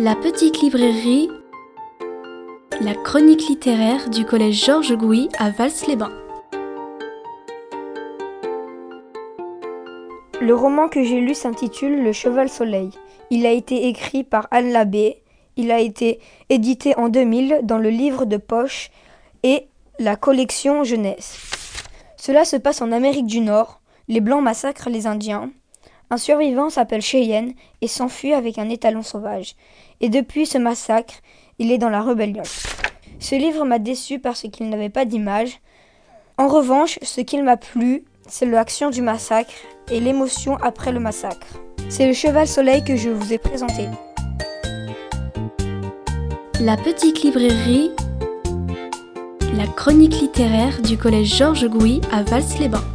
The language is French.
La petite librairie, la chronique littéraire du collège Georges Gouy à Vals-les-Bains. Le roman que j'ai lu s'intitule Le Cheval-Soleil. Il a été écrit par Anne Labbé. Il a été édité en 2000 dans le livre de poche et la collection jeunesse. Cela se passe en Amérique du Nord. Les Blancs massacrent les Indiens. Un survivant s'appelle Cheyenne et s'enfuit avec un étalon sauvage. Et depuis ce massacre, il est dans la rébellion. Ce livre m'a déçu parce qu'il n'avait pas d'image. En revanche, ce qui m'a plu, c'est l'action du massacre et l'émotion après le massacre. C'est le Cheval-Soleil que je vous ai présenté. La petite librairie, la chronique littéraire du collège Georges Gouy à Vals-les-Bains.